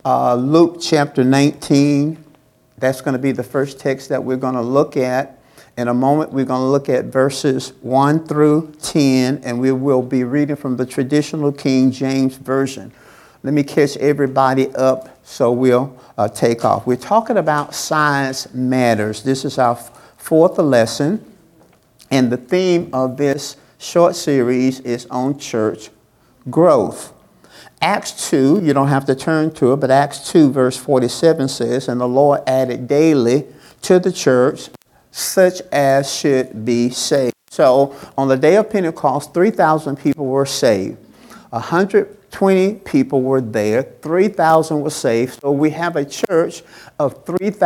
Luke chapter 19. That's going to be the first text that we're going to look at. In a moment, we're going to look at verses 1 through 10, and we will be reading from the traditional King James Version. Let me catch everybody up so we'll take off. We're talking about size matters. This is our fourth lesson, and the theme of this short series is on church growth. Acts 2, you don't have to turn to it, but Acts 2 verse 47 says, "And the Lord added daily to the church such as should be saved." So on the day of Pentecost, 3,000 people were saved. 120 people were there. 3,000 were saved. So we have a church of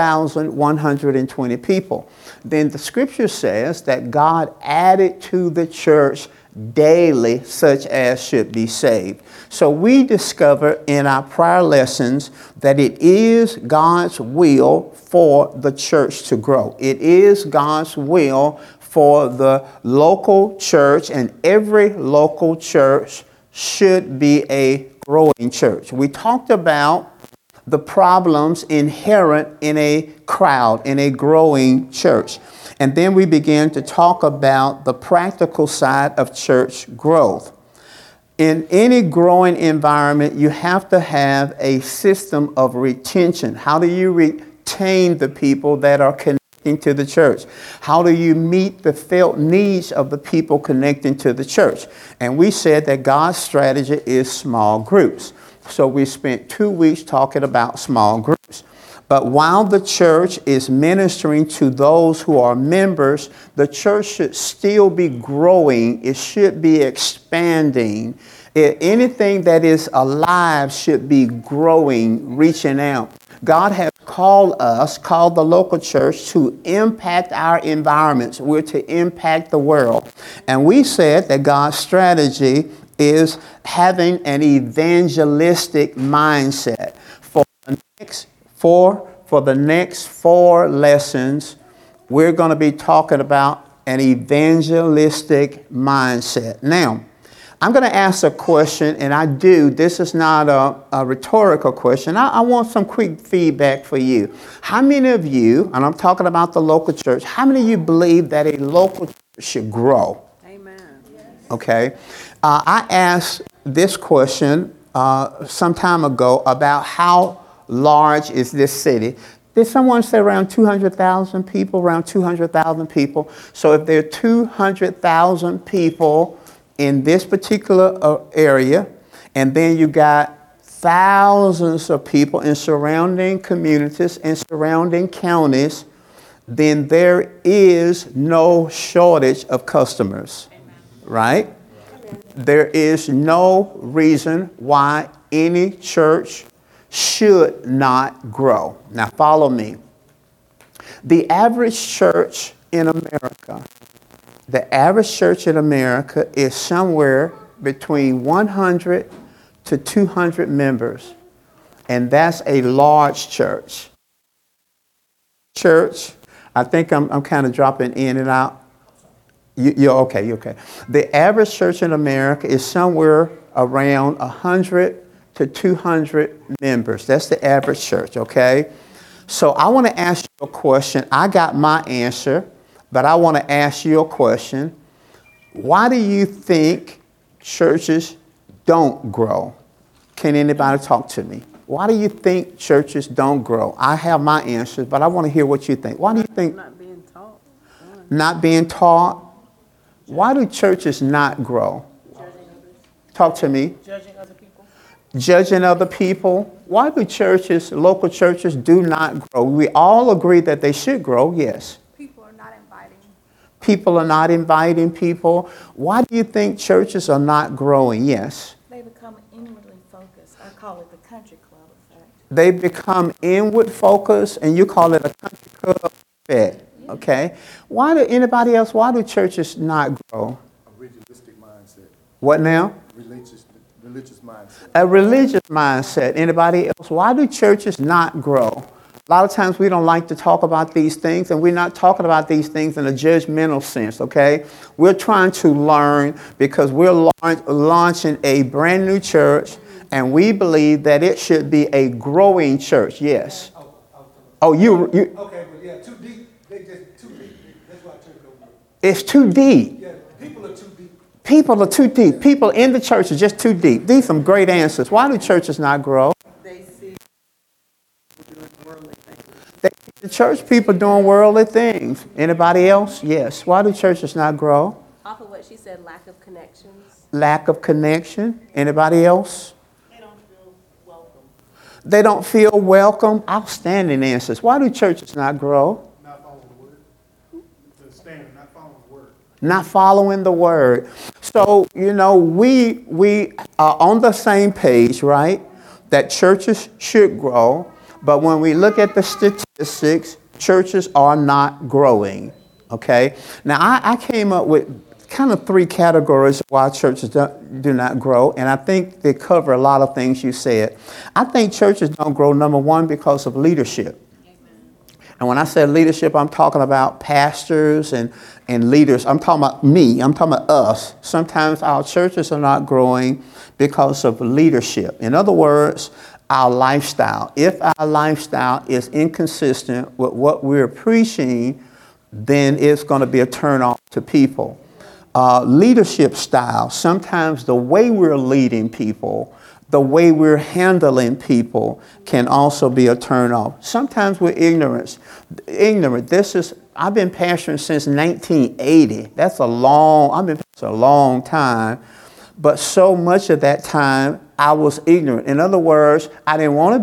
3,120 people. Then the scripture says that God added to the church daily such as should be saved. So we discover in our prior lessons that it is God's will for the church to grow. It is God's will for the local church, and every local church should be a growing church. We talked about the problems inherent in a crowd, in a growing church. And then we began to talk about the practical side of church growth. In any growing environment, you have to have a system of retention. How do you retain the people that are connecting to the church? How do you meet the felt needs of the people connecting to the church? And we said that God's strategy is small groups. So we spent 2 weeks talking about small groups. But while the church is ministering to those who are members, the church should still be growing. It should be expanding. Anything that is alive should be growing, reaching out. God has called the local church, to impact our environments. We're to impact the world. And we said that God's strategy is having an evangelistic mindset. For the next 4 lessons, we're going to be talking about an evangelistic mindset. Now, I'm going to ask a question, and this is not a rhetorical question. I want some quick feedback for you. How many of you, and I'm talking about the local church, how many of you believe that a local church should grow? Amen. Okay. I asked this question some time ago about how large is this city. Did someone say around 200,000 people? Around 200,000 people. So if there are 200,000 people in this particular area, and then you got thousands of people in surrounding communities and surrounding counties, then there is no shortage of customers, right? There is no reason why any church should not grow. Now follow me. The average church in America is somewhere between 100 to 200 members. And that's a large church. I think I'm kind of dropping in and out. You're okay. The average church in America is somewhere around 100 to 200 members. That's the average church, okay? So I want to ask you a question. I got my answer, but I want to ask you a question. Why do you think churches don't grow? Can anybody talk to me? Why do you think churches don't grow? I have my answers, but I want to hear what you think. Why do you think? Not being taught. Not being taught? Why do churches not grow? Talk to me. Judging other people. Why do local churches do not grow? We all agree that they should grow, yes. People are not inviting people. Why do you think churches are not growing? Yes. They become inwardly focused. I call it the country club effect. They become inward focused, and you call it a country club effect. Okay. Why do churches not grow? A ritualistic mindset. What now? Religious mindset. A religious mindset. Anybody else? Why do churches not grow? A lot of times we don't like to talk about these things, and we're not talking about these things in a judgmental sense, okay? We're trying to learn because we're launching a brand new church, And we believe that it should be a growing church. Yes. Oh, you. Okay, but yeah, too deep. They just too deep. That's why church don't grow. It's too deep. Yeah, people are too deep. People are too deep. People in the church are just too deep. These are some great answers. Why do churches not grow? They see doing worldly things. The church people doing worldly things. Anybody else? Yes. Why do churches not grow? Off of what she said, lack of connections. Lack of connection. Anybody else? They don't feel welcome. They don't feel welcome. Outstanding answers. Why do churches not grow? Not following the word. The standard, not following the word. Not following the word. So, we are on the same page, right? That churches should grow. But when we look at the statistics, churches are not growing. Okay? Now, I came up with kind of 3 categories of why churches do not grow. And I think they cover a lot of things you said. I think churches don't grow, number one, because of leadership. And when I say leadership, I'm talking about pastors and leaders. I'm talking about me. I'm talking about us. Sometimes our churches are not growing because of leadership. In other words, our lifestyle. If our lifestyle is inconsistent with what we're preaching, then it's going to be a turn off to people. Leadership style. Sometimes the way we're leading people, the way we're handling people can also be a turn off. Sometimes we're ignorant. I've been pastoring since 1980. I've been pastoring a long time. But so much of that time, I was ignorant. In other words, I didn't want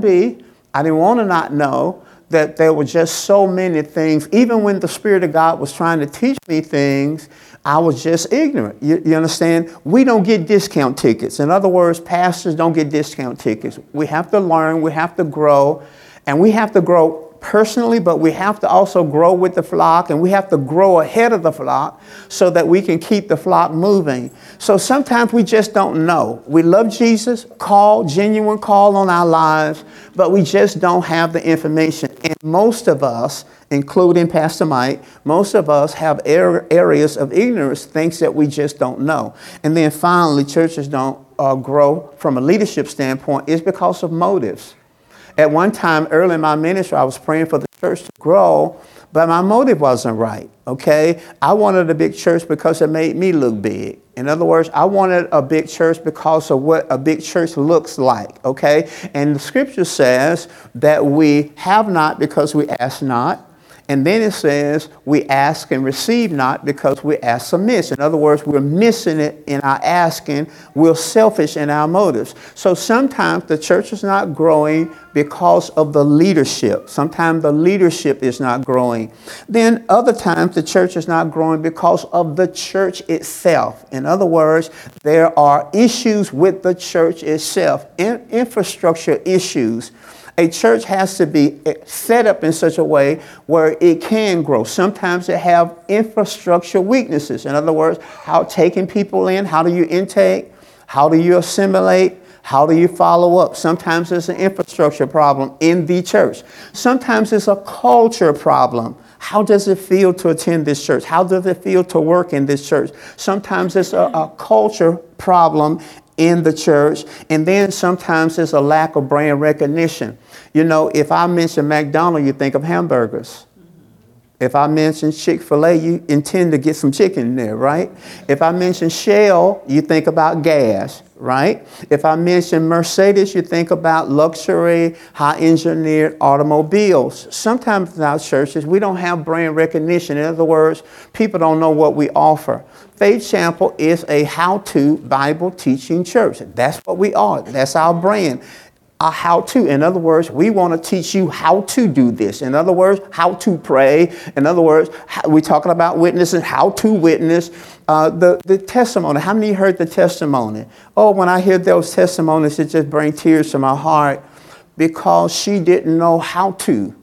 to not know that there were just so many things. Even when the Spirit of God was trying to teach me things, I was just ignorant. You understand? We don't get discount tickets. In other words, pastors don't get discount tickets. We have to learn, we have to grow, and we have to grow personally, but we have to also grow with the flock, and we have to grow ahead of the flock so that we can keep the flock moving. So sometimes we just don't know. We love Jesus, genuine call on our lives, but we just don't have the information. And most of us, including Pastor Mike, most of us have areas of ignorance, things that we just don't know. And then finally, churches don't grow from a leadership standpoint is because of motives. At one time early in my ministry, I was praying for the church to grow, but my motive wasn't right, okay? I wanted a big church because it made me look big. In other words, I wanted a big church because of what a big church looks like, okay? And the scripture says that we have not because we ask not. And then it says we ask and receive not because we ask amiss. In other words, we're missing it in our asking. We're selfish in our motives. So sometimes the church is not growing because of the leadership. Sometimes the leadership is not growing. Then other times the church is not growing because of the church itself. In other words, there are issues with the church itself, infrastructure issues. A church has to be set up in such a way where it can grow. Sometimes it have infrastructure weaknesses. In other words, how taking people in, how do you intake, how do you assimilate, how do you follow up? Sometimes it's an infrastructure problem in the church. Sometimes it's a culture problem. How does it feel to attend this church? How does it feel to work in this church? Sometimes it's a culture problem in the church, and then sometimes there's a lack of brand recognition. If I mention McDonald's, you think of hamburgers. If I mention Chick-fil-A, you intend to get some chicken in there, right? If I mention Shell, you think about gas, right? If I mention Mercedes, you think about luxury, high-engineered automobiles. Sometimes in our churches, we don't have brand recognition. In other words, people don't know what we offer. Faith Chapel is a how-to Bible teaching church. That's what we are. That's our brand. A how-to. In other words, we want to teach you how to do this. In other words, how to pray. In other words, we're talking about witnessing, how to witness. The testimony. How many heard the testimony? Oh, when I hear those testimonies, it just brings tears to my heart because she didn't know how to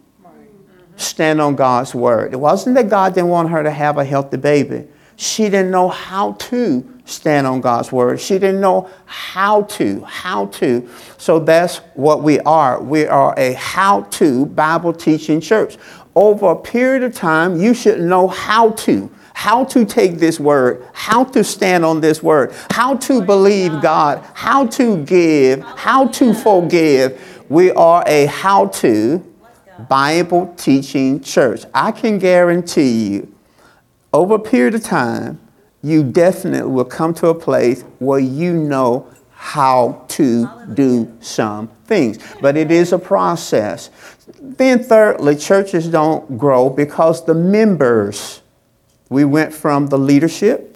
stand on God's word. It wasn't that God didn't want her to have a healthy baby. She didn't know how to stand on God's word. She didn't know how to. So that's what we are. We are a how-to Bible teaching church. Over a period of time, you should know how to. how to take this word, how to stand on this word, how to believe God, how to give, how to forgive. We are a how-to Bible teaching church. I can guarantee you, over a period of time, you definitely will come to a place where you know how to do some things. But it is a process. Then thirdly, churches don't grow because the members, we went from the leadership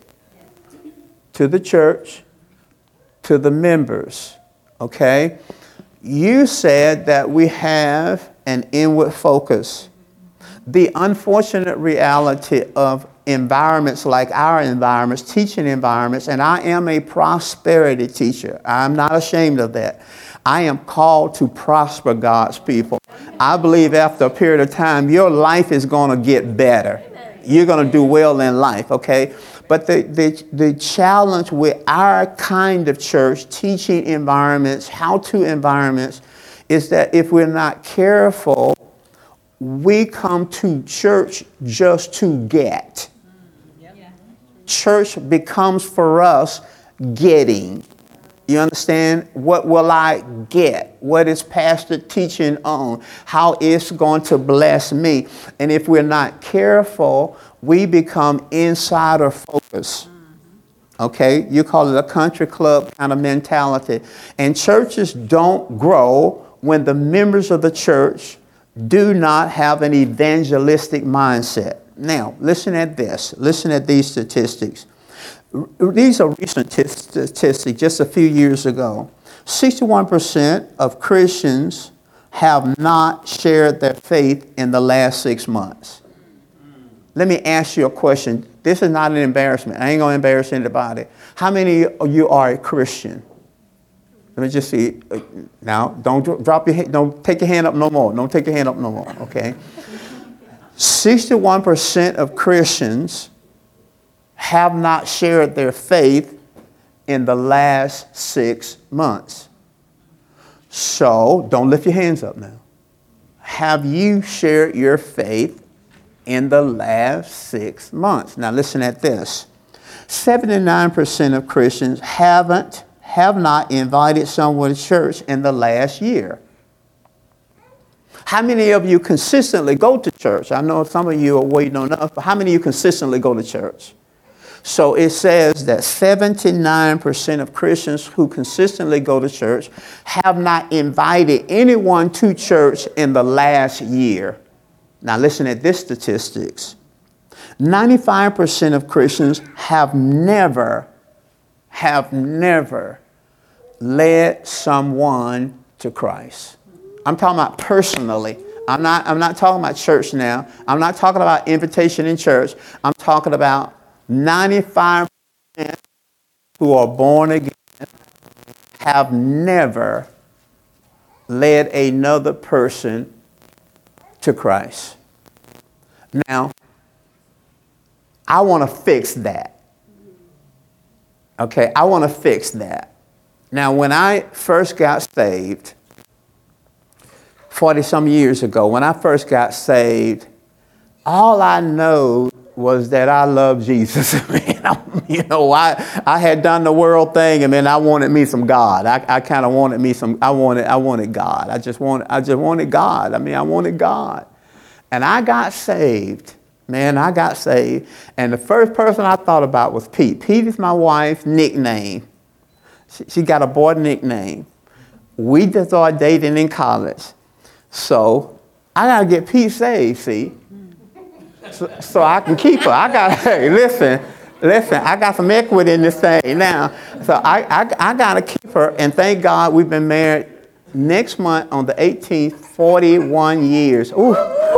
to the church to the members, okay? You said that we have an inward focus. The unfortunate reality of environments like our environments, teaching environments, and I am a prosperity teacher. I'm not ashamed of that. I am called to prosper God's people. I believe after a period of time, your life is going to get better. You're going to do well in life, okay? But the challenge with our kind of church, teaching environments, how-to environments, is that if we're not careful, we come to church just to get. Church becomes for us getting. You understand? What will I get? What is pastor teaching on? How it's going to bless me? And if we're not careful, we become insider focus. Okay? You call it a country club kind of mentality. And churches don't grow when the members of the church do not have an evangelistic mindset. Now, listen at this. Listen at these statistics. These are recent statistics, just a few years ago. 61% of Christians have not shared their faith in the last 6 months. Let me ask you a question. This is not an embarrassment. I ain't going to embarrass anybody. How many of you are a Christian? Let me just see. Now, don't drop your hand. Don't take your hand up no more. Don't take your hand up no more, okay? 61% of Christians have not shared their faith in the last 6 months. So, don't lift your hands up now. Have you shared your faith in the last 6 months? Now, listen at this. 79% of Christians have not invited someone to church in the last year. How many of you consistently go to church? I know some of you are waiting on us, but how many of you consistently go to church? So it says that 79% of Christians who consistently go to church have not invited anyone to church in the last year. Now listen at this statistics. 95% of Christians have never led someone to Christ. I'm talking about personally. I'm not talking about church now. I'm not talking about invitation in church. I'm talking about 95% who are born again have never led another person to Christ. Now, I want to fix that. Okay, I want to fix that. Now, when I first got saved, 40-some years ago, when I first got saved, all I know was that I love Jesus. I had done the world thing, and then I wanted me some God. I kind of wanted me some. I wanted God. I just wanted God. I wanted God, and I got saved. Man, I got saved, and the first person I thought about was Pete. Pete is my wife's nickname. She got a boy nickname. We just started dating in college. So I got to get Pete saved, see, so I can keep her. Hey, listen, I got some equity in this thing now. So I got to keep her, and thank God we've been married next month on the 18th, 41 years. Ooh.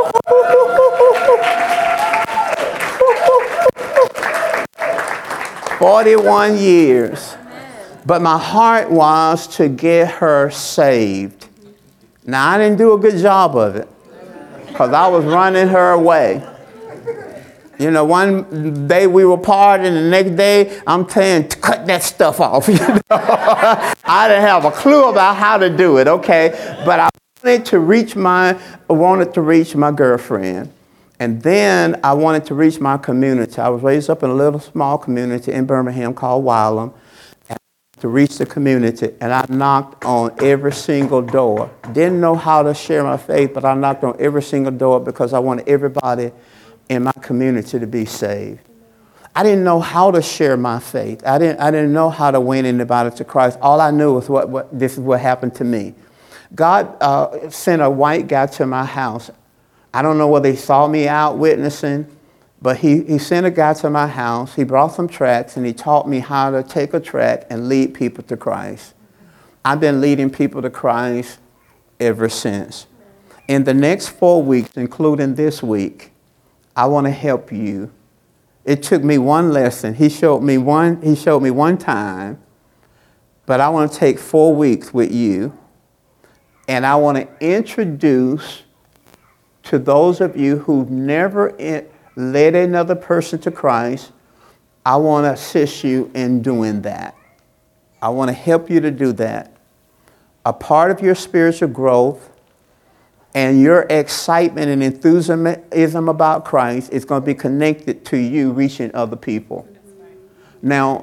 41 years. But my heart was to get her saved. Now, I didn't do a good job of it because I was running her away. You know, one day we were partying, the next day I'm saying, cut that stuff off. You know? I didn't have a clue about how to do it, okay? But I wanted to reach my girlfriend. And then I wanted to reach my community. I was raised up in a little small community in Birmingham called Wylam, and to reach the community. And I knocked on every single door. Didn't know how to share my faith, but I knocked on every single door because I wanted everybody in my community to be saved. I didn't know how to share my faith. I didn't know how to win anybody to Christ. All I knew was this is what happened to me. God sent a white guy to my house. I don't know whether he saw me out witnessing, but he sent a guy to my house. He brought some tracts, and he taught me how to take a tract and lead people to Christ. I've been leading people to Christ ever since. In the next 4 weeks, including this week, I want to help you. It took me one lesson. He showed me one time, but I want to take 4 weeks with you, and I want to introduce to those of you who've never led another person to Christ. I want to assist you in doing that. I want to help you to do that. A part of your spiritual growth and your excitement and enthusiasm about Christ is going to be connected to you reaching other people. Now,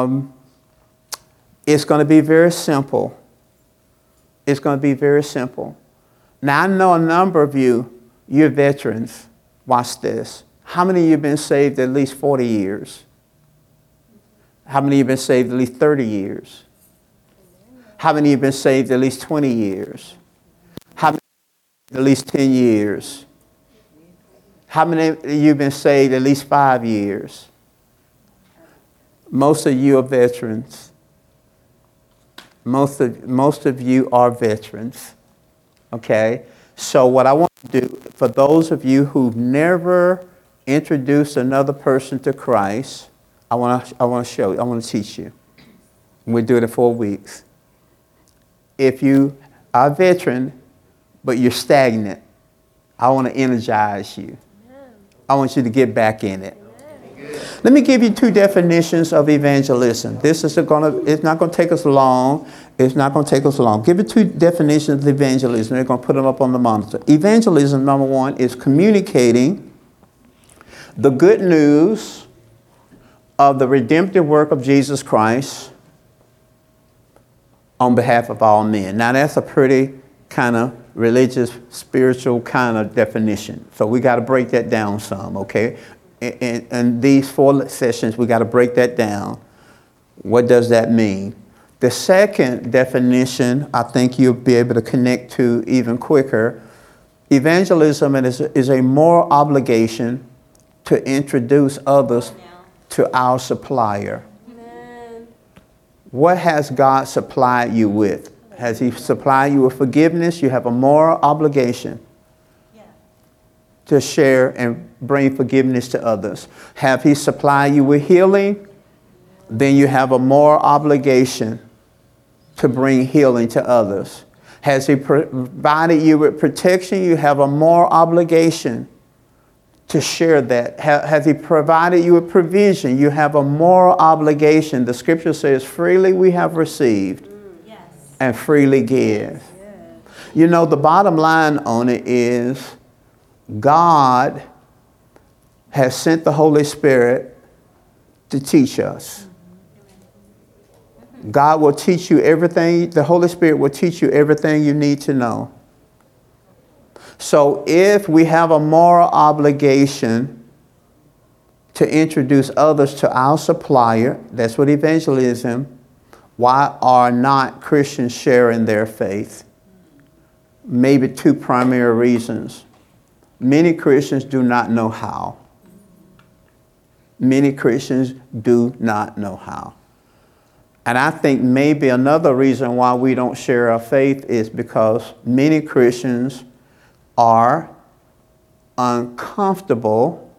it's going to be very simple. It's going to be very simple. Now, I know a number of you're veterans. Watch this. How many of you have been saved at least 40 years? How many of you have been saved at least 30 years? How many of you have been saved at least 20 years? How many at least 10 years? How many of you have been saved at least 5 years? Most of you are veterans. Most of you are veterans. Okay? So what I want to do, for those of you who've never introduced another person to Christ, I want to show you, I want to teach you. We'll do it in 4 weeks. If you are a veteran, but you're stagnant, I want to energize you. I want you to get back in it. Let me give you 2 definitions of evangelism. It's not going to take us long. It's not going to take us long. Give you 2 definitions of evangelism. They're going to put them up on the monitor. Evangelism, number 1, is communicating the good news of the redemptive work of Jesus Christ on behalf of all men. Now, that's a pretty kind of religious, spiritual kind of definition. So we got to break that down some, okay? In these 4 sessions, we got to break that down. What does that mean? The second definition, I think you'll be able to connect to even quicker. Evangelism is a moral obligation to introduce others to our supplier. Amen. What has God supplied you with? Has He supplied you with forgiveness? You have a moral obligation to share and bring forgiveness to others. Have He supplied you with healing? Then you have a moral obligation to bring healing to others. Has He provided you with protection? You have a moral obligation to share that. Has He provided you with provision? You have a moral obligation. The scripture says, freely we have received and freely give. You know, the bottom line on it is God has sent the Holy Spirit to teach us. God will teach you everything. The Holy Spirit will teach you everything you need to know. So if we have a moral obligation to introduce others to our supplier, that's what evangelism, why are not Christians sharing their faith? Maybe 2 primary reasons. Many Christians do not know how. Many Christians do not know how. And I think maybe another reason why we don't share our faith is because many Christians are uncomfortable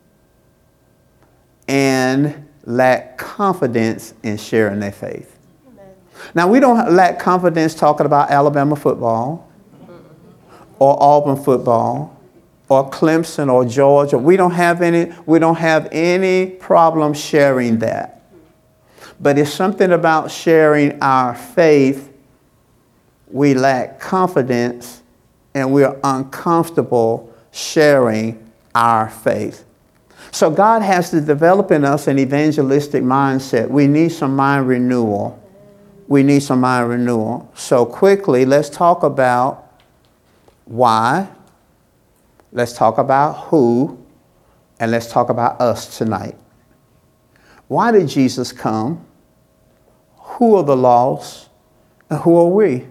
and lack confidence in sharing their faith. Now, we don't lack confidence talking about Alabama football or Auburn football or Clemson or Georgia. We don't have any problem sharing that. But it's something about sharing our faith. We lack confidence and we're uncomfortable sharing our faith. So God has to develop in us an evangelistic mindset. We need some mind renewal. We need some mind renewal. So quickly, let's talk about why. Let's talk about who. And let's talk about us tonight. Why did Jesus come? Who are the lost? And who are we?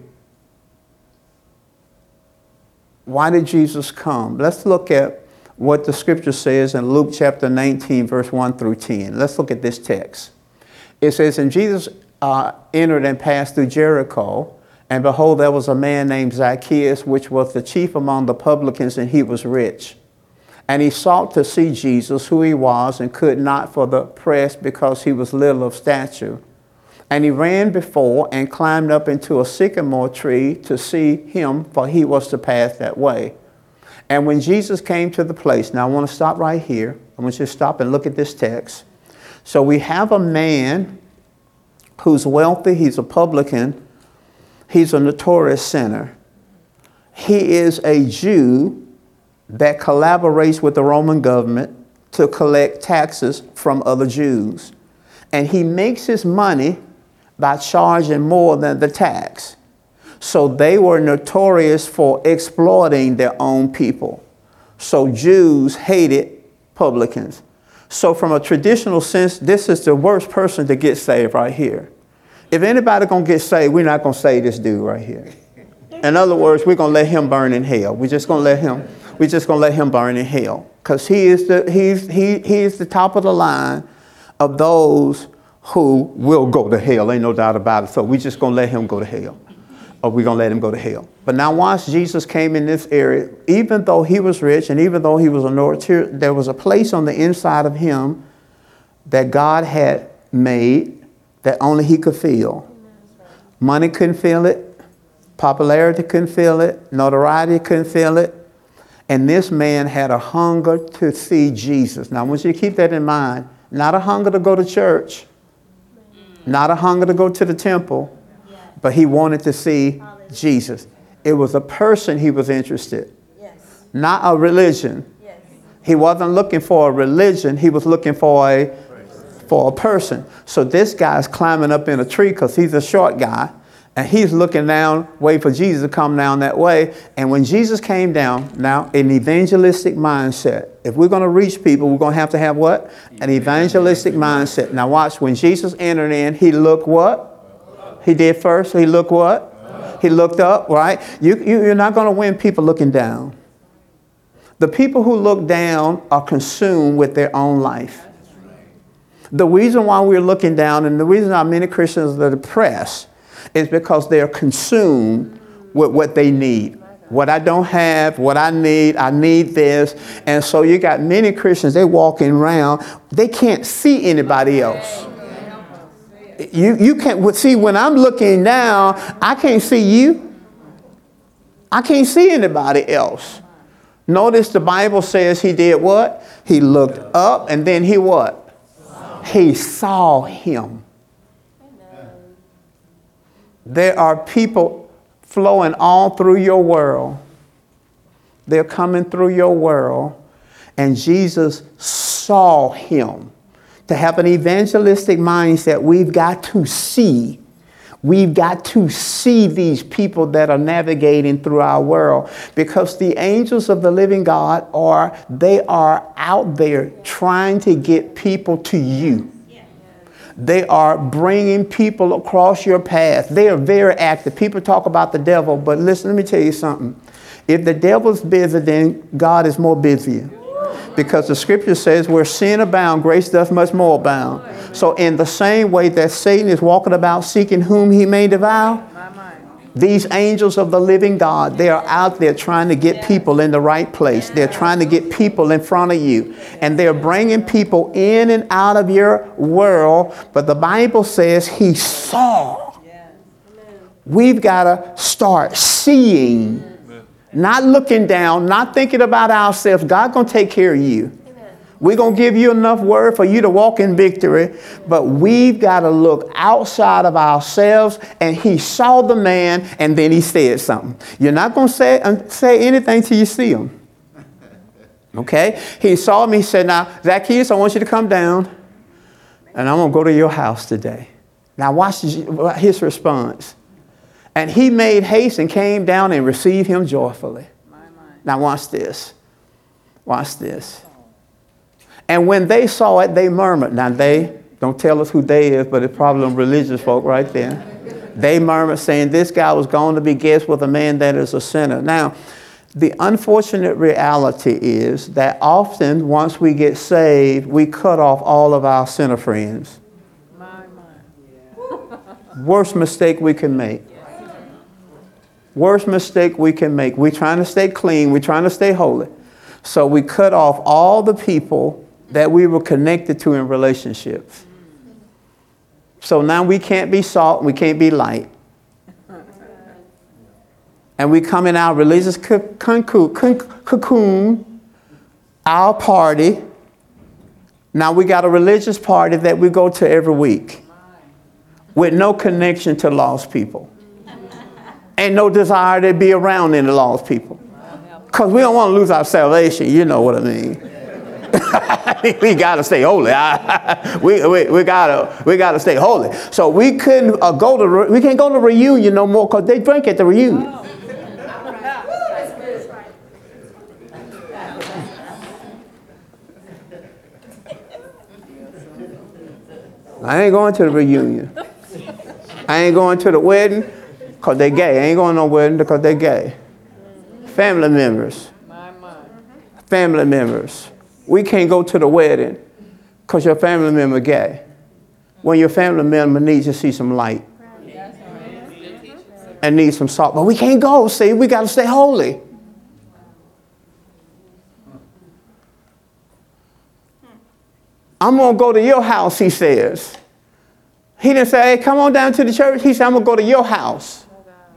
Why did Jesus come? Let's look at what the scripture says in Luke chapter 19, verse 1 through 10. Let's look at this text. It says, and Jesus entered and passed through Jericho, and behold, there was a man named Zacchaeus, which was the chief among the publicans, and he was rich. And he sought to see Jesus, who he was, and could not for the press, because he was little of stature. And he ran before and climbed up into a sycamore tree to see him, for he was to pass that way. And when Jesus came to the place, now I want to stop right here. I want you to stop and look at this text. So we have a man who's wealthy. He's a publican. He's a notorious sinner. He is a Jew that collaborates with the Roman government to collect taxes from other Jews. And he makes his money by charging more than the tax. So they were notorious for exploiting their own people. So Jews hated publicans. So from a traditional sense, this is the worst person to get saved right here. If anybody gonna get saved, we're not gonna save this dude right here. In other words, we're gonna let him burn in hell. We're just gonna let him burn in hell. Because he is the top of the line of those who will go to hell. Ain't no doubt about it. So we're just gonna let him go to hell. Or we're going to let him go to hell. But now once Jesus came in this area, even though he was rich and even though he was a notorious, there was a place on the inside of him that God had made that only he could feel. Money couldn't feel it. Popularity couldn't feel it. Notoriety couldn't feel it. And this man had a hunger to see Jesus. Now I want you to keep that in mind. Not a hunger to go to church. Not a hunger to go to the temple. But he wanted to see Jesus. It was a person he was interested. Yes. Not a religion. Yes. He wasn't looking for a religion. He was looking for a person. So this guy's climbing up in a tree because he's a short guy. And he's looking down, waiting for Jesus to come down that way. And when Jesus came down, now an evangelistic mindset. If we're going to reach people, we're going to have what? An evangelistic mindset. Now watch, when Jesus entered in, he looked what? He did first. He looked what? He looked up, right? You're not going to win people looking down. The people who look down are consumed with their own life. The reason why we're looking down and the reason why many Christians are depressed is because they're consumed with what they need. What I don't have, what I need this. And so you got many Christians, they walking around, they can't see anybody else. You can't see when I'm looking down, I can't see you. I can't see anybody else. Notice the Bible says he did what? He looked up and then he what? He saw him. There are people flowing all through your world. They're coming through your world. And Jesus saw him. To have an evangelistic mindset, we've got to see. We've got to see these people that are navigating through our world, because the angels of the living God are out there trying to get people to you. They are bringing people across your path. They are very active. People talk about the devil, but listen, let me tell you something. If the devil's busy, then God is more busy. Because the scripture says where sin abound, grace doth much more abound. So in the same way that Satan is walking about seeking whom he may devour, these angels of the living God, they are out there trying to get people in the right place. They're trying to get people in front of you. And they're bringing people in and out of your world. But the Bible says he saw. We've got to start seeing. Not looking down, not thinking about ourselves. God's going to take care of you. Amen. We're going to give you enough word for you to walk in victory. But we've got to look outside of ourselves. And he saw the man and then he said something. You're not going to say anything till you see him. Okay? He saw me, he said, now, Zacchaeus, I want you to come down, and I'm going to go to your house today. Now, watch his response. And he made haste and came down and received him joyfully. Now, watch this. Watch this. And when they saw it, they murmured. Now, they, don't tell us who they is, but it's probably them religious folk right there. They murmured, saying, this guy was going to be guest with a man that is a sinner. Now, the unfortunate reality is that often, once we get saved, we cut off all of our sinner friends. Worst mistake we can make. Worst mistake we can make. We're trying to stay clean. We're trying to stay holy. So we cut off all the people that we were connected to in relationships. So now we can't be salt and we can't be light. And we come in our religious cocoon, our party. Now we got a religious party that we go to every week with no connection to lost people. And no desire to be around any lost people. Because we don't want to lose our salvation. You know what I mean. We got to stay holy. we got to stay holy. So we couldn't we can't go to reunion no more because they drink at the reunion. I ain't going to the reunion. I ain't going to the wedding because they gay. I ain't going to no wedding because they gay. Family members. Family members. We can't go to the wedding because your family member gay. When your family member needs to see some light and needs some salt. But we can't go, see, we got to stay holy. I'm going to go to your house, he says. He didn't say, hey, come on down to the church. He said, I'm going to go to your house.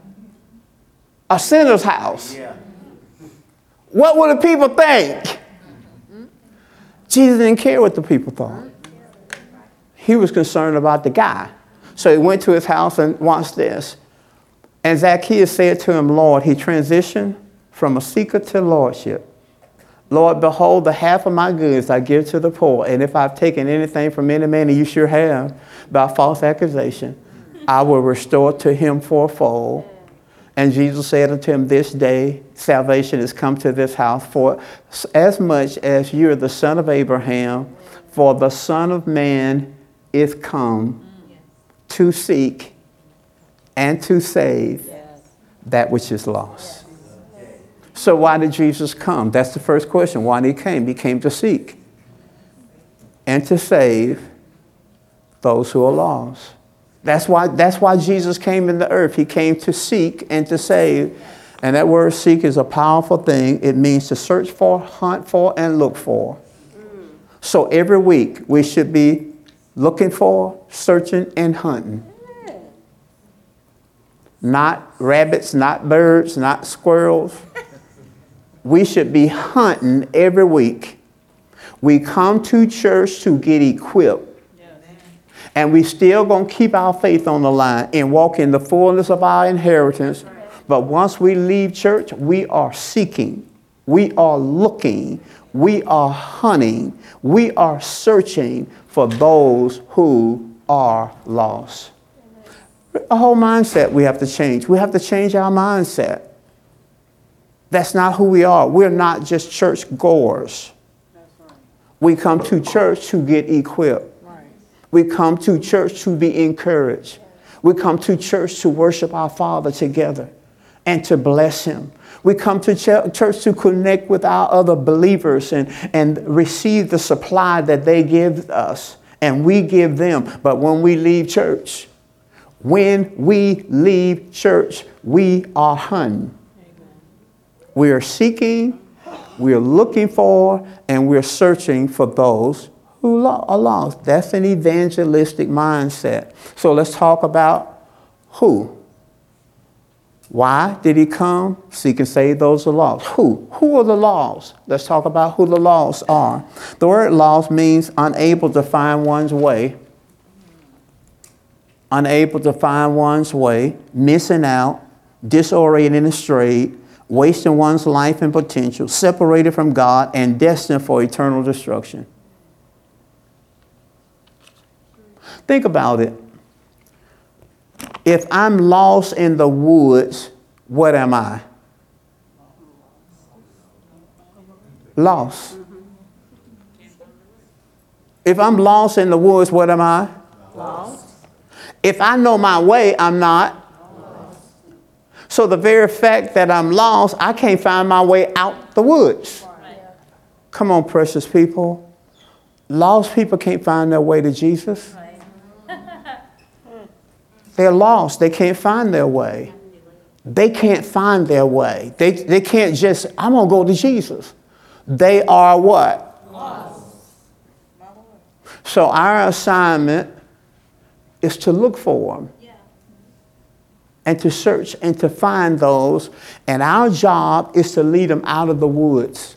A sinner's house. Yeah. What would the people think? Jesus didn't care what the people thought. He was concerned about the guy. So he went to his house and watch this. And Zacchaeus said to him, Lord, he transitioned from a seeker to lordship. Lord, behold, the half of my goods I give to the poor. And if I've taken anything from any man, and you sure have, by false accusation, I will restore to him fourfold. And Jesus said unto him, this day salvation has come to this house, for as much as you're the son of Abraham, for the Son of Man is come to seek and to save that which is lost. So why did Jesus come? That's the first question. Why did he came? He came to seek and to save those who are lost. That's why Jesus came in the earth. He came to seek and to save. And that word seek is a powerful thing. It means to search for, hunt for, and look for. So every week we should be looking for, searching, and hunting. Not rabbits, not birds, not squirrels. We should be hunting every week. We come to church to get equipped. And we still going to keep our faith on the line and walk in the fullness of our inheritance. But once we leave church, we are seeking. We are looking. We are hunting. We are searching for those who are lost. A whole mindset we have to change. We have to change our mindset. That's not who we are. We're not just church goers. We come to church to get equipped. We come to church to be encouraged. We come to church to worship our Father together and to bless him. We come to church to connect with our other believers and receive the supply that they give us and we give them. But when we leave church, we are hunting. We are seeking, we are looking for, and we're searching for those who are lost. That's an evangelistic mindset. So let's talk about who. Why did he come? Seek and save those who are lost. Who? Who are the lost? Let's talk about who the lost are. The word lost means unable to find one's way. Unable to find one's way, missing out, disoriented and strayed, wasting one's life and potential, separated from God, and destined for eternal destruction. Think about it. If I'm lost in the woods, what am I? Lost. If I'm lost in the woods, what am I? Lost. If I know my way, I'm not. So the very fact that I'm lost, I can't find my way out the woods. Come on, precious people. Lost people can't find their way to Jesus. They're lost. They can't find their way. They can't find their way. They can't just, I'm going to go to Jesus. They are what? Lost. So our assignment is to look for them. And to search and to find those. And our job is to lead them out of the woods.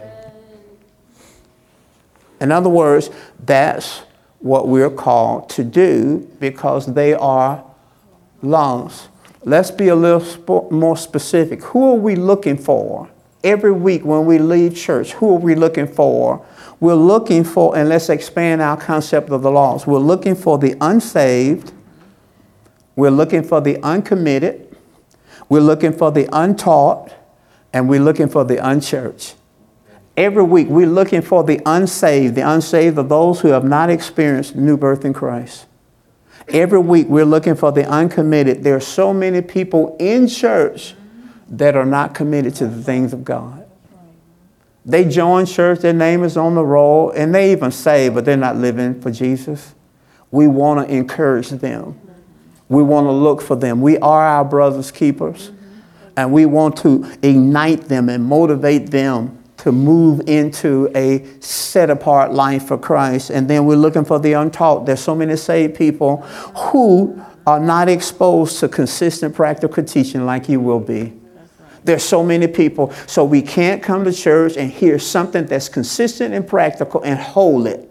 In other words, that's what we're called to do because they are lost. Let's be a little more specific. Who are we looking for? Every week when we leave church, who are we looking for? We're looking for, and let's expand our concept of the lost. We're looking for the unsaved. We're looking for the uncommitted. We're looking for the untaught. And we're looking for the unchurched. Every week we're looking for the unsaved. The unsaved are those who have not experienced new birth in Christ. Every week we're looking for the uncommitted. There are so many people in church that are not committed to the things of God. They join church, their name is on the roll, and they even say, but they're not living for Jesus. We want to encourage them. We want to look for them. We are our brother's keepers. And we want to ignite them and motivate them to move into a set-apart life for Christ. And then we're looking for the untaught. There's so many saved people who are not exposed to consistent practical teaching like you will be. There's so many people. So we can't come to church and hear something that's consistent and practical and hold it.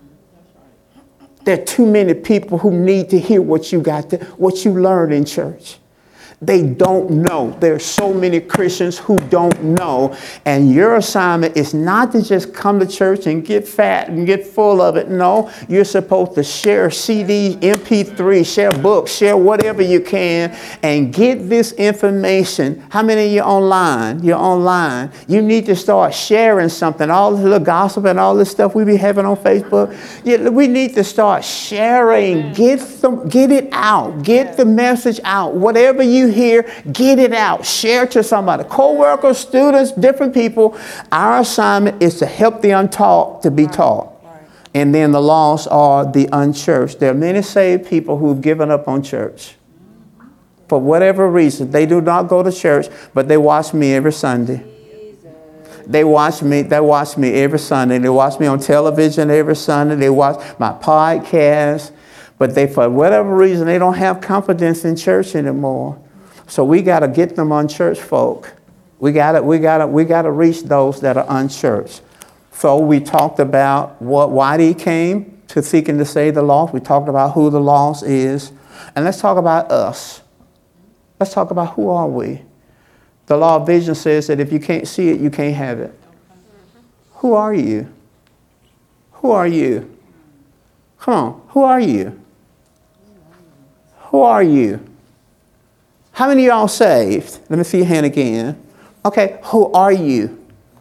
There are too many people who need to hear what you learned in church. They don't know. There are so many Christians who don't know. And your assignment is not to just come to church and get fat and get full of it. No, you're supposed to share CDs, MP3, share books, share whatever you can and get this information. How many of you online? You're online. You need to start sharing something. All this little gossip and all this stuff we be having on Facebook. Yeah, we need to start sharing. Get it out. Get the message out. Whatever you hear, get it out. Share to somebody. Co-workers, students, different people. Our assignment is to help the untaught to be taught. And then the lost are the unchurched. There are many saved people who've given up on church. For whatever reason, they do not go to church, but they watch me every Sunday. They watch me every Sunday. They watch me on television every Sunday. They watch my podcast. But they, for whatever reason, they don't have confidence in church anymore. So we got to get them unchurched folk. We got to reach those that are unchurched. So we talked about why he came to seek and to save the lost. We talked about who the lost is. And let's talk about us. Let's talk about who are we. The law of vision says that if you can't see it, you can't have it. Who are you? Who are you? Come on, who are you? Who are you? How many of y'all saved? Let me see your hand again. Okay, who are you?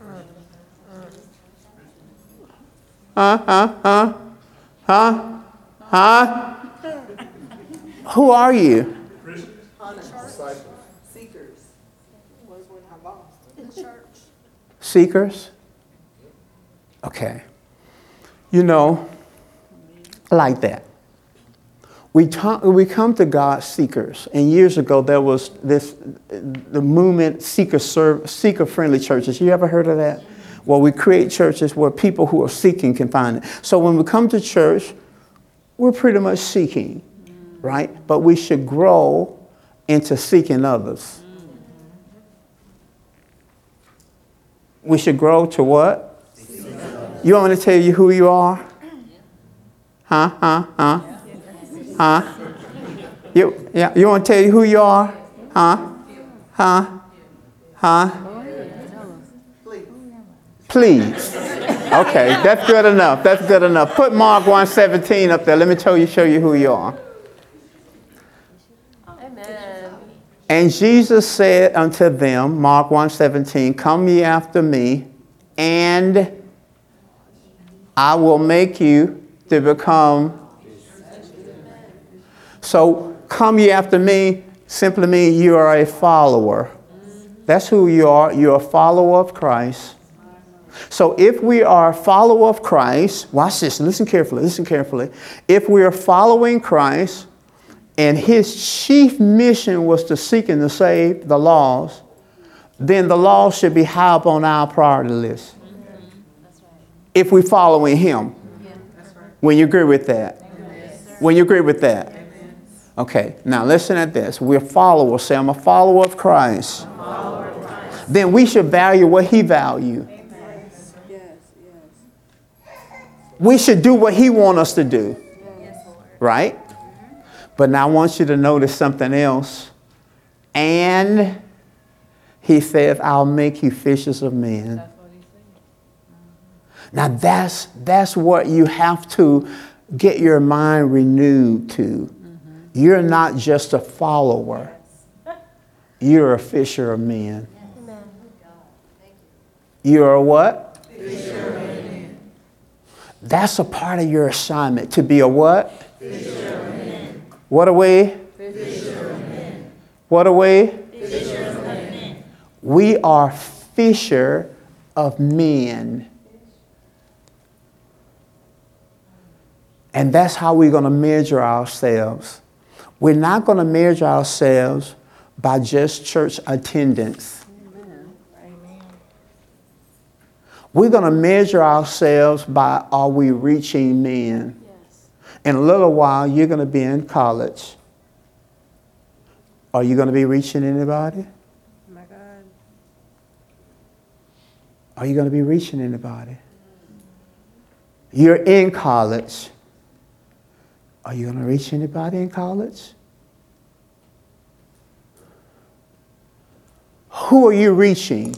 Who are you? Seekers. Was when I lost. In church. Seekers? Okay. You know, like that. We come to God seekers. And years ago, there was the movement seeker-friendly churches. You ever heard of that? Well, we create churches where people who are seeking can find it. So when we come to church, we're pretty much seeking, right? But we should grow into seeking others. We should grow to what? You want me to tell you who you are? Huh? You want to tell you who you are? Huh? Please. Okay, that's good enough. That's good enough. Put Mark 1:17 up there. Let me show you who you are. Amen. And Jesus said unto them, Mark 1:17, come ye after me, and I will make you to become. So come ye after me simply means you are a follower. That's who you are. You're a follower of Christ. So if we are a follower of Christ, watch this, listen carefully, listen carefully. If we are following Christ and his chief mission was to seek and to save the lost, then the lost should be high up on our priority list. If we're following him. When you agree with that? When you agree with that? Okay, now listen at this. We're followers. Say, I'm a follower of Christ. Then we should value what he valued. We should do what he wants us to do. Right? But now I want you to notice something else. And he says, I'll make you fishers of men. Now that's what you have to get your mind renewed to. You're not just a follower. You're a fisher of men. You're a what? Fisher of men. That's a part of your assignment. To be a what? Fisher of men. What are we? Fisher of men. What are we? Fisher of men. We are fisher of men. And that's how we're going to measure ourselves. We're not going to measure ourselves by just church attendance. Amen. We're going to measure ourselves by, are we reaching men? Yes. In a little while, you're going to be in college. Are you going to be reaching anybody? My God. Are you going to be reaching anybody? You're in college. Are you going to reach anybody in college? Who are you reaching?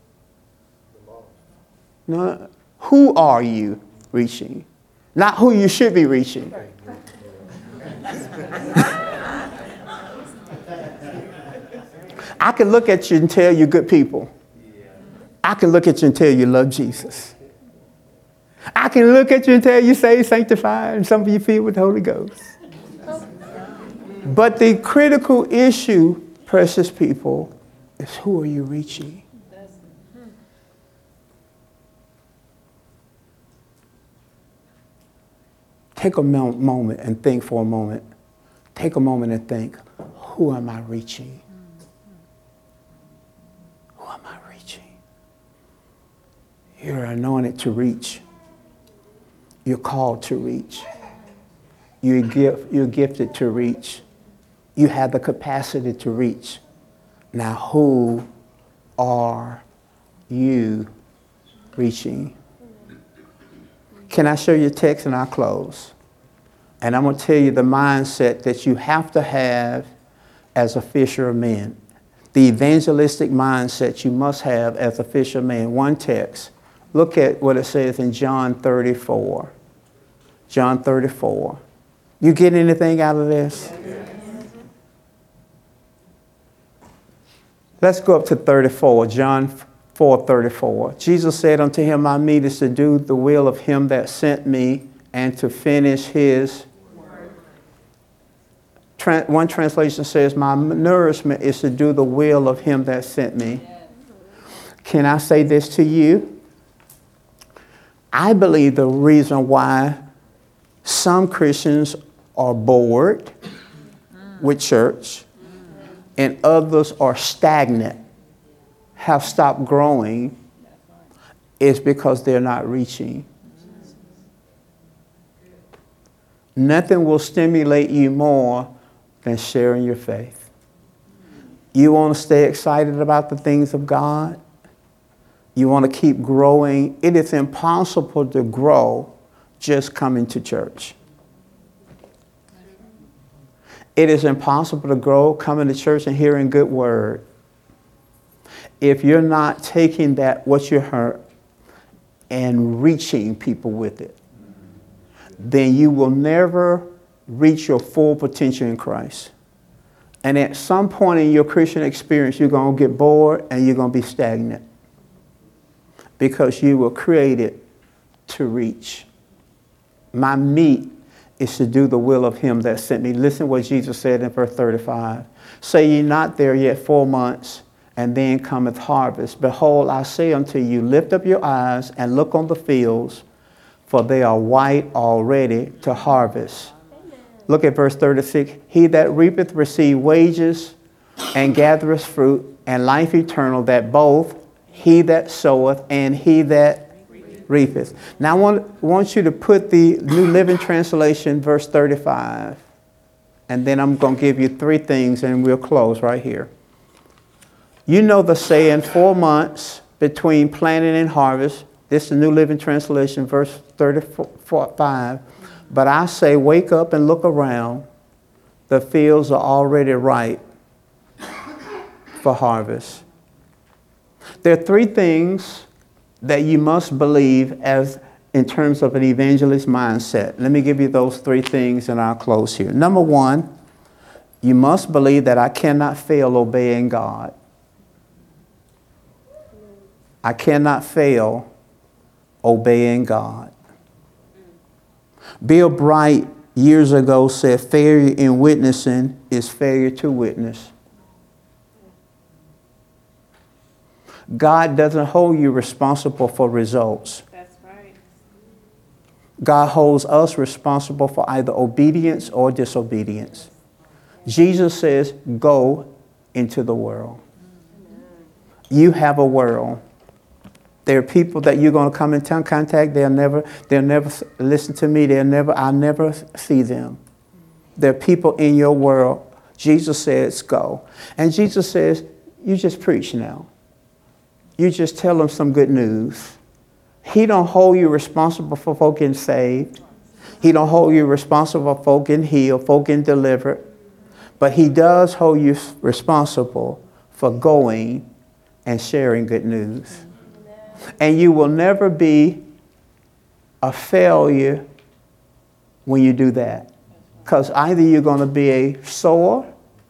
No, who are you reaching? Not who you should be reaching. I can look at you and tell you're good people. I can look at you and tell you love Jesus. I can look at you and tell you saved, sanctified, and some of you filled with the Holy Ghost. But the critical issue, precious people, is who are you reaching? Take a moment and think for a moment. Take a moment and think, who am I reaching? Who am I reaching? You're anointed to reach. You're called to reach. You're gifted to reach. You have the capacity to reach. Now, who are you reaching? Can I show you a text and I'll close? And I'm going to tell you the mindset that you have to have as a fisher of men. The evangelistic mindset you must have as a fisher of men. One text. Look at what it says in John 34. John 34. You get anything out of this? Let's go up to 34. John 4:34. Jesus said unto him, my meat is to do the will of him that sent me and to finish his work. One translation says, my nourishment is to do the will of him that sent me. Can I say this to you? I believe the reason why some Christians are bored with church and others are stagnant, have stopped growing, is because they're not reaching. Nothing will stimulate you more than sharing your faith. You want to stay excited about the things of God? You want to keep growing? It is impossible to grow just coming to church. It is impossible to grow coming to church and hearing good word. if you're not taking that, what you heard, and reaching people with it, then you will never reach your full potential in Christ. And at some point in your Christian experience, you're going to get bored and you're going to be stagnant because you were created to reach. My meat is to do the will of him that sent me. Listen what Jesus said in verse 35. Say ye not there yet 4 months, and then cometh harvest. Behold, I say unto you, lift up your eyes and look on the fields, for they are white already to harvest. Amen. Look at verse 36. He that reapeth receive wages and gathereth fruit and life eternal, that both he that soweth and he that reapeth. Now I want you to put the New Living Translation, verse 35. And then I'm going to give you 3 things and we'll close right here. You know the saying, 4 months between planting and harvest. This is the New Living Translation, verse 35. But I say, wake up and look around. The fields are already ripe for harvest. There are 3 things that you must believe as in terms of an evangelist mindset. Let me give you those 3 things and I'll close here. Number 1, you must believe that I cannot fail obeying God. I cannot fail obeying God. Bill Bright years ago said failure in witnessing is failure to witness. God doesn't hold you responsible for results. That's right. God holds us responsible for either obedience or disobedience. Jesus says, go into the world. You have a world. There are people that you're going to come into contact. They'll never listen to me. I'll never see them. There are people in your world. Jesus says, go. And Jesus says, you just preach now. You just tell them some good news. He don't hold you responsible for folk getting saved. He don't hold you responsible for folk getting healed, folk getting delivered. But he does hold you responsible for going and sharing good news. And you will never be a failure when you do that. Because either you're going to be a sower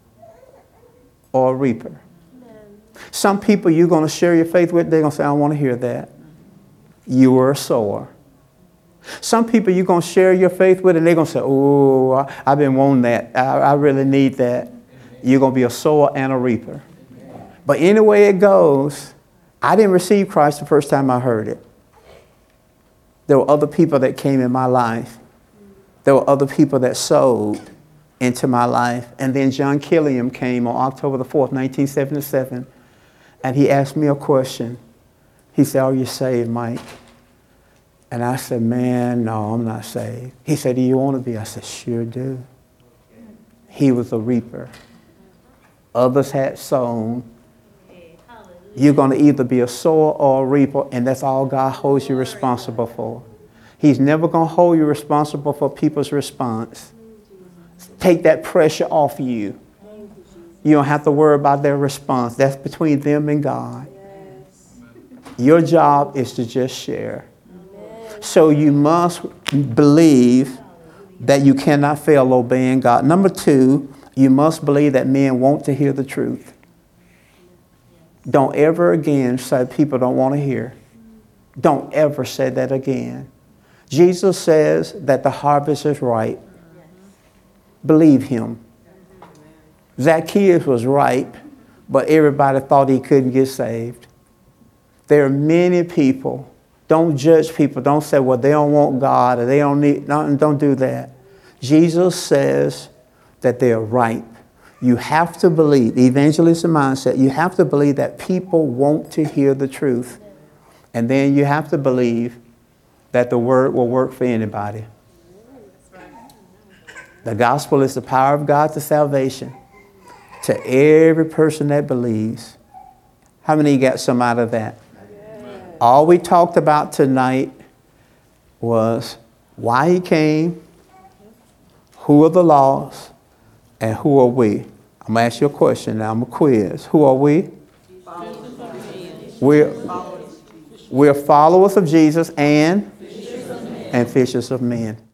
or a reaper. Some people you're going to share your faith with, they're going to say, I don't want to hear that. You were a sower. Some people you're going to share your faith with, and they're going to say, oh, I've been wanting that. I really need that. You're going to be a sower and a reaper. But any way it goes, I didn't receive Christ the first time I heard it. There were other people that came in my life. There were other people that sowed into my life. And then John Killiam came on October the 4th, 1977. And he asked me a question. He said, are you saved, Mike? And I said, man, no, I'm not saved. He said, do you want to be? I said, sure do. He was a reaper. Others had sown. You're going to either be a sower or a reaper, and that's all God holds you responsible for. He's never going to hold you responsible for people's response. Take that pressure off you. You don't have to worry about their response. That's between them and God. Your job is to just share. So you must believe that you cannot fail obeying God. Number 2, you must believe that men want to hear the truth. Don't ever again say people don't want to hear. Don't ever say that again. Jesus says that the harvest is ripe. Believe him. Zacchaeus was ripe, but everybody thought he couldn't get saved. There are many people. Don't judge people. Don't say, well, they don't want God or they don't need. No, don't do that. Jesus says that they are ripe. You have to believe, the evangelism mindset, you have to believe that people want to hear the truth. And then you have to believe that the word will work for anybody. The gospel is the power of God to salvation to every person that believes. How many got some out of that? All we talked about tonight was why he came, who are the lost, and who are we? I'm going to ask you a question now. I'm a quiz. Who are we? We're followers of Jesus and fishers of men.